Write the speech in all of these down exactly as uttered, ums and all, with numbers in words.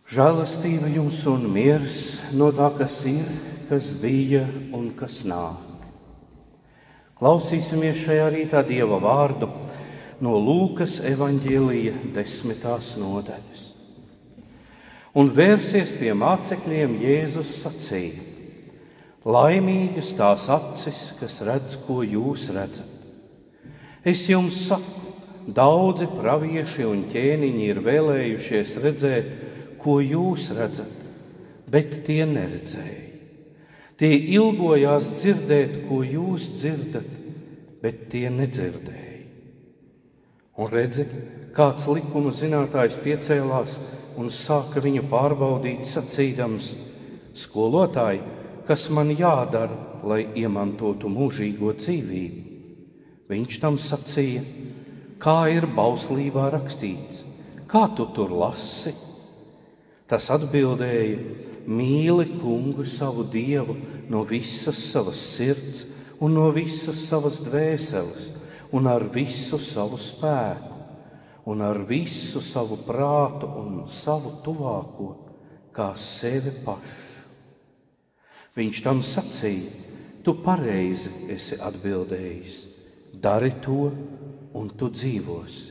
Žēlastība jums un miers no tā, kas ir, kas bija un kas nāk. Klausīsimies šajā rītā Dieva vārdu no Lūkas evaņģēlija desmitās nodaļas. Un vērsies pie mācekļiem, Jēzus sacīja: Laimīgas tās acis, kas redz, ko jūs redzat. Es jums saku, daudzi pravieši un ķēniņi ir vēlējušies redzēt, ko jūs redzat, bet tie neredzēja. Tie ilgojās dzirdēt, ko jūs dzirdat, bet tie nedzirdēja. Un redzi, kāds likuma zinātājs piecēlās un sāka viņu pārbaudīt, sacīdams: Skolotāji, kas man jādara, lai iemantotu mūžīgo dzīvību? Viņš tam sacīja: Kā ir bauslībā rakstīts, kā tu tur lasi? Tas atbildēja: Mīli Kungu savu Dievu no visas savas sirds un no visas savas dvēseles un ar visu savu spēku un ar visu savu prātu un savu tuvāko kā sevi pašu. Viņš tam sacīja: Tu pareizi esi atbildējis, dari to un tu dzīvosi.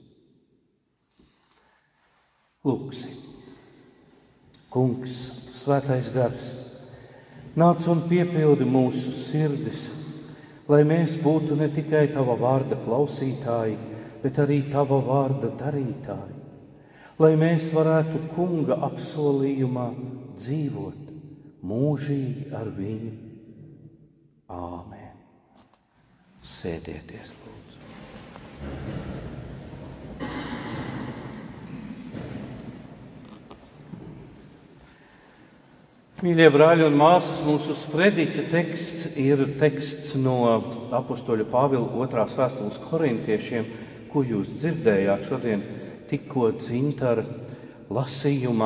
Lūksim. Kungs, svētais gars, nāc un piepildi mūsu sirdis, lai mēs būtu ne tikai tava vārda klausītāji, bet arī tava vārda darītāji, lai mēs varētu Kunga apsolījumā dzīvot mūžīgi ar viņu. Āmen. Sēdieties, lūdzu. Mīļie brāļi un māsas, mūsu sprediķa teksts ir teksts no apustuļa Pāvila otrās vēstules korintiešiem, ko jūs dzirdējāt šodien tikko Dzintara lasījumā.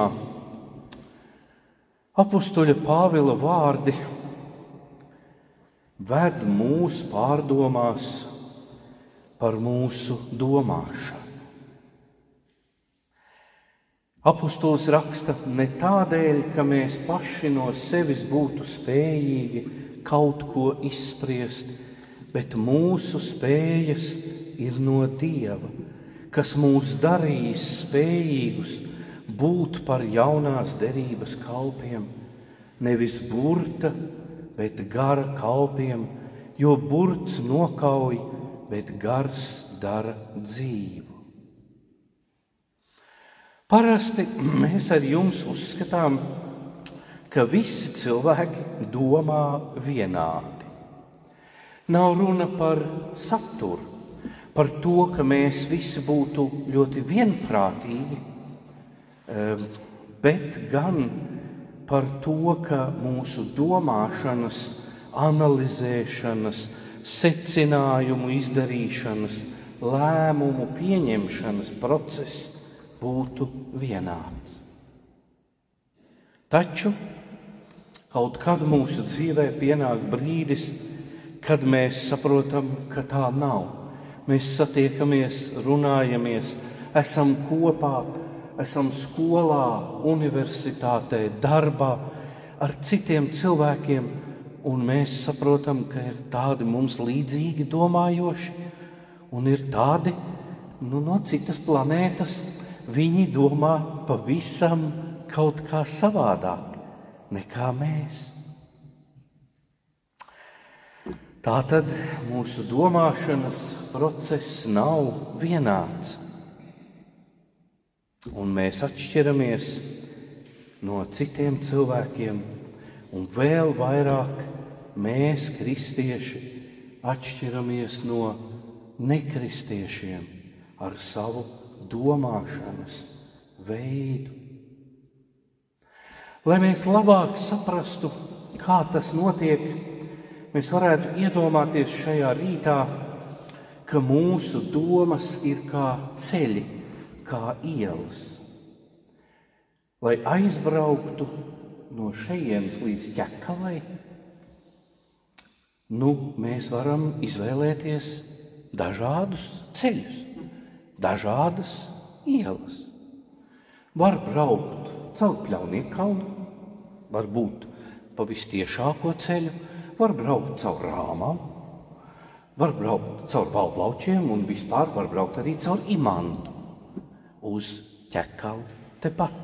Apustuļa Pāvila vārdi ved mūs pārdomās par mūsu domāšanu. Apustulis raksta ne tādēļ, ka mēs paši no sevis būtu spējīgi kaut ko izspriest, bet mūsu spējas ir no Dieva, kas mūs darījis spējīgus būt par jaunās derības kalpiem, nevis burta, bet gara kalpiem, jo burts nokauj, bet gars dara dzīvu. Parasti mēs ar jums uzskatām, ka visi cilvēki domā vienādi. Nav runa par saturu, par to, ka mēs visi būtu ļoti vienprātīgi, bet gan par to, ka mūsu domāšanas, analizēšanas, secinājumu izdarīšanas, lēmumu pieņemšanas process būtu vienāds. Taču kaut kad mūsu dzīvē pienāk brīdis, kad mēs saprotam, ka tā nav. Mēs satiekamies, runājamies, esam kopā, esam skolā, universitātē, darbā ar citiem cilvēkiem, un mēs saprotam, ka ir tādi mums līdzīgi domājoši, un ir tādi nu, no citas planētas. Viņi domā pavisam kaut kā savādāk nekā mēs. Tātad mūsu domāšanas process nav vienāds. Un mēs atšķiramies no citiem cilvēkiem, un vēl vairāk mēs, kristieši, atšķiramies no nekristiešiem ar savu domāšanas veidu. Lai mēs labāk saprastu, kā tas notiek, mēs varētu iedomāties šajā rītā, ka mūsu domas ir kā ceļi, kā ielas. Lai aizbrauktu no šejienes līdz Ķekavai, nu, mēs varam izvēlēties dažādus ceļus, dažādas ielas. Var braukt caur Pļaunieku kalnu, var būt pa vistiešāko ceļu, var braukt caur Rāmām, var braukt caur Valdlaučiem un vispār var braukt arī caur Imantu uz Ķekavu tepat.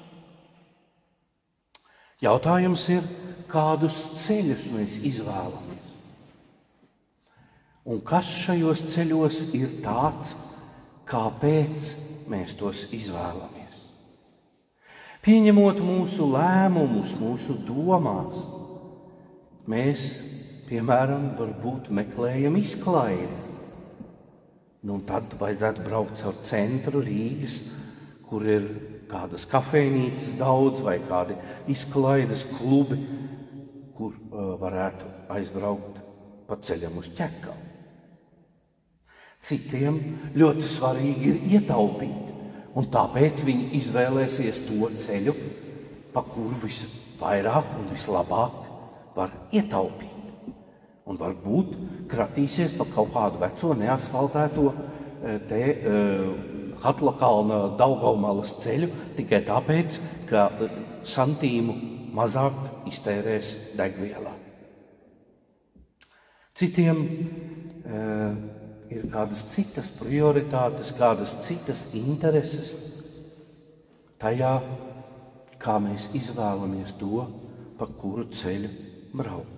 Jautājums ir, kādus ceļus mēs izvēlamies? Un kas šajos ceļos ir tāds, kāpēc mēs tos izvēlamies? Pieņemot mūsu lēmumus, mūsu domās, mēs, piemēram, varbūt meklējam izklaides. Nu, tad vajadzētu braukt caur centru Rīgas, kur ir kādas kafejnīcas daudz vai kādi izklaides klubi, kur uh, varētu aizbraukt pa ceļam uz Ķekavu. Citiem ļoti svarīgi ir ietaupīt, un tāpēc viņi izvēlēsies to ceļu, pa kuru visvairāk un vislabāk var ietaupīt. Un varbūt kratīsies pa kaut kādu veco neasfaltēto te Hatla kalna Daugavmalas ceļu tikai tāpēc, ka santīmu mazāk iztērēs degvielā. Citiem e, ir kādas citas prioritātes, kādas citas intereses tajā, kā mēs izvēlamies to, pa kuru ceļu braukt.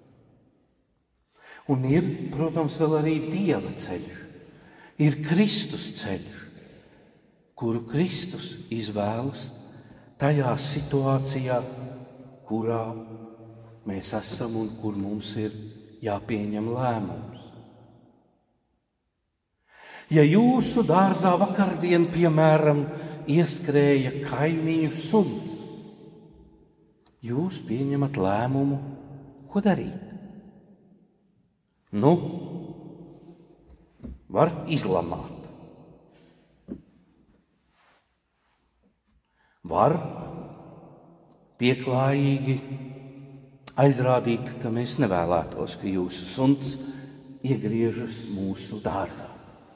Un ir, protams, vēl arī Dieva ceļš, ir Kristus ceļš, kuru Kristus izvēlas tajā situācijā, kurā mēs esam un kur mums ir jāpieņem lēmums. Ja jūsu dārzā vakardien, piemēram, ieskrēja kaimiņu suns, jūs pieņemat lēmumu, ko darīt. Nu, var izlamāt. Var pieklājīgi aizrādīt, ka mēs nevēlētos, ka jūsu suns iegriežas mūsu dārzā.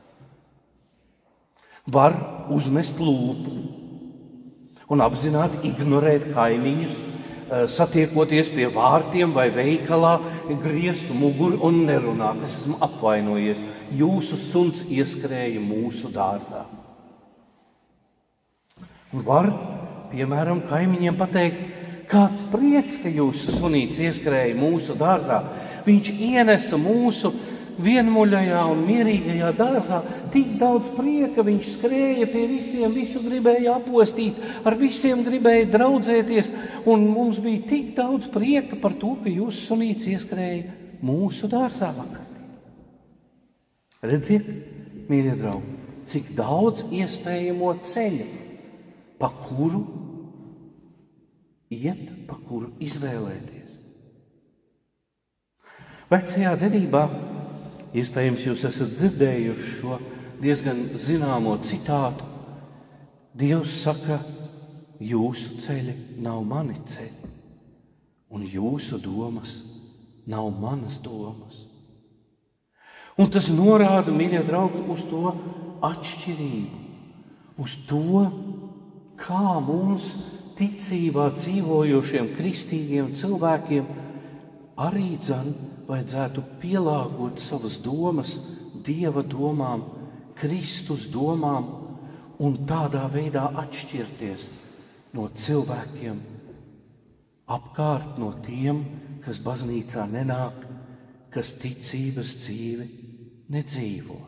Var uzmest lūpu un apzināti ignorēt kaimiņus, satiekoties pie vārtiem vai veikalā, griezt muguru un nerunāt. Es esmu apvainojies. Jūsu suns ieskrēja mūsu dārzā. Un var, piemēram, kaimiņiem pateikt, kāds prieks, ka jūsu sunīts ieskrēja mūsu dārzā. Viņš ienesa mūsu vienmuļajā un mierīgajā dārzā tik daudz prieka, viņš skrēja pie visiem, visu gribēja apostīt, ar visiem gribēja draudzēties, un mums bija tik daudz prieka par to, ka jūsu sunīts ieskrēja mūsu dārzā vakardien. Redziet, mīļie draugi, cik daudz iespējamo ceļu, pa kuru iet, pa kuru izvēlēties. Vecajā derībā, iespējams, jūs esat dzirdējuši šo diezgan zināmo citātu. Dievs saka, jūsu ceļi nav mani ceļi, un jūsu domas nav manas domas. Un tas norāda, mīļie draugi, uz to atšķirību, uz to, kā mums ticībā dzīvojošiem kristīgiem cilvēkiem arī dzan vajadzētu pielāgot savas domas Dieva domām, Kristus domām un tādā veidā atšķirties no cilvēkiem apkārt, no tiem, kas baznīcā nenāk, kas ticības dzīvi nedzīvo.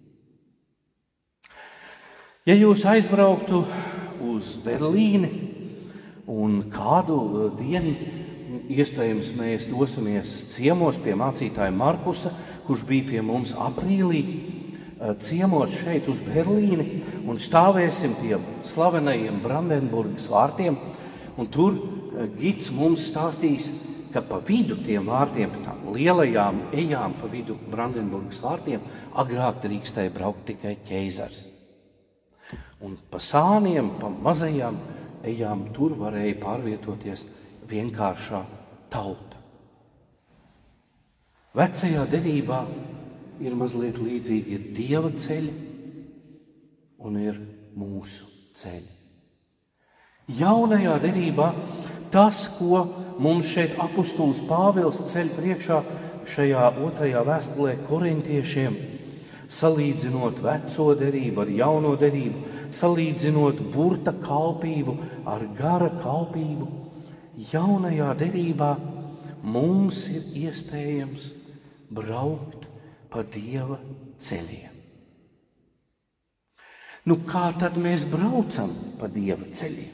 Ja jūs aizbrauktu uz Berlīni un kādu dienu, iespējams, mēs dosimies ciemos pie mācītāja Markusa, kurš bija pie mums aprīlī, ciemos šeit uz Berlīni, un stāvēsim pie slavenajiem Brandenburgas vārtiem, un tur gids mums stāstīs, ka pa vidu tiem vārtiem, pa tām lielajām ejām pa vidu Brandenburgas vārtiem, agrāk drīkstēja braukt tikai ķeizars. Un pa sāniem, pa mazajām ejām, tur varēja pārvietoties vienkāršā tauta. Vecajā derībā ir mazliet līdzīgi, ir Dieva ceļi un ir mūsu ceļi. Jaunajā derībā tas, ko mums šeit apustulis Pāvils ceļ priekšā šajā otrajā vēstulē korintiešiem, salīdzinot veco derību ar jauno derību, salīdzinot burta kalpību ar gara kalpību, jaunajā derībā mums ir iespējams braukt pa Dieva ceļiem. Nu, kā tad mēs braucam pa Dieva ceļiem?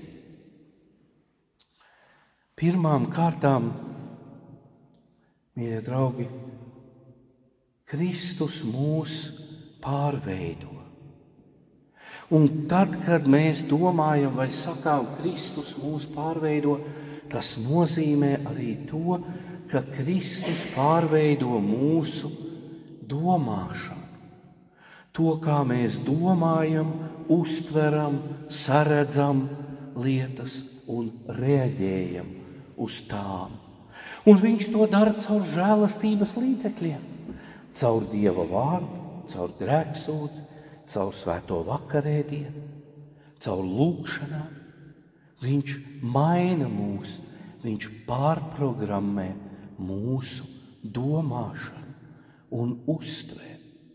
Pirmām kārtām, mīļie draugi, Kristus mūs pārveido. Un tad, kad mēs domājam vai sakām, Kristus mūs pārveido, tas nozīmē arī to, ka Kristus pārveido mūsu domāšanu. To, kā mēs domājam, uztveram, saredzam lietas un reaģējam uz tām. Un viņš to dara caur žēlastības līdzekļiem, caur Dieva vārdu, caur grēksūdzi, caur svēto vakarēdienu, caur lūgšanām. Viņš maina mūs, viņš pārprogrammē mūsu domāšanu un uztvēri.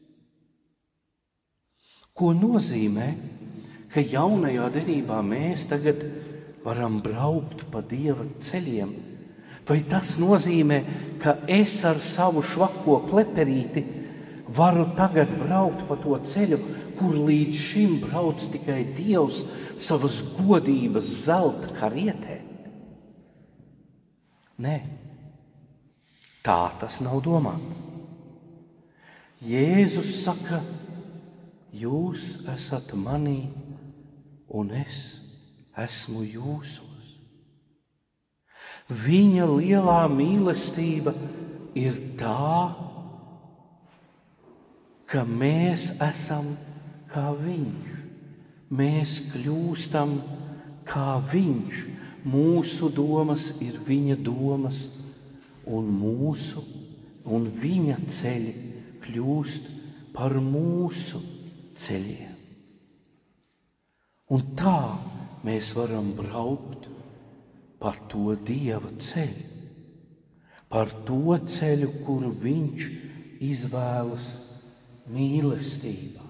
Ko nozīmē, ka jaunajā derībā mēs tagad varam braukt pa Dieva ceļiem? Vai tas nozīmē, ka es ar savu švako kleperīti varu tagad braukt pa to ceļu, kur līdz šim brauc tikai Dievs savas godības zelta karietē? Nē, tā tas nav domāts. Jēzus saka, jūs esat manī un es esmu jūsos. Viņa lielā mīlestība ir tā, ka mēs esam kā viņš. Mēs kļūstam kā viņš. Mūsu domas ir viņa domas, un mūsu un viņa ceļi kļūst par mūsu ceļiem. Un tā mēs varam braukt par to Dieva ceļu, par to ceļu, kuru viņš izvēlas mīlestībā.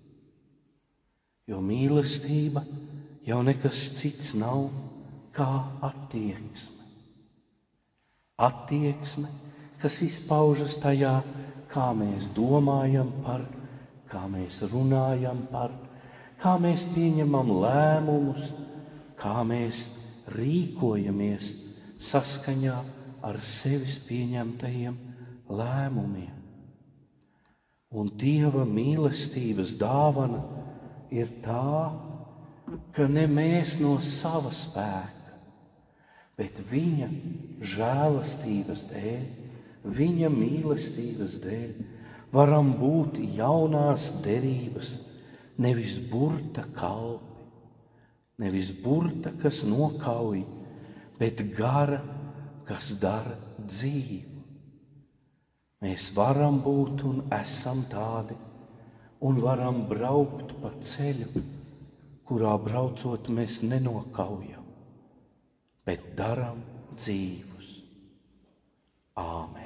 Jo mīlestība jau nekas cits nav kā attieksme. Attieksme, kas izpaužas tajā, kā mēs domājam par, kā mēs runājam par, kā mēs pieņemam lēmumus, kā mēs rīkojamies saskaņā ar sevis pieņemtajiem lēmumiem. Un Dieva mīlestības dāvana ir tā, ka ne mēs no sava spēka, bet viņa žēlastības dēļ, viņa mīlestības dēļ varam būt jaunās derības, nevis burta kalpi, nevis burta, kas nokauj, bet gara, kas dara dzīvu. Mēs varam būt un esam tādi, un varam braukt pa ceļu, kurā braucot mēs nenokaujam, bet daram dzīvus. Āmen.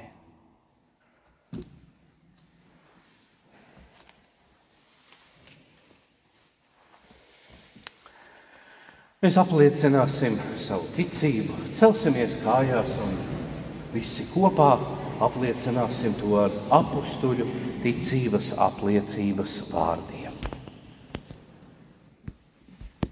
Mēs apliecināsim savu ticību, celsimies kājās un visi kopā apliecināsim to ar apustuļu ticības apliecības vārdiem.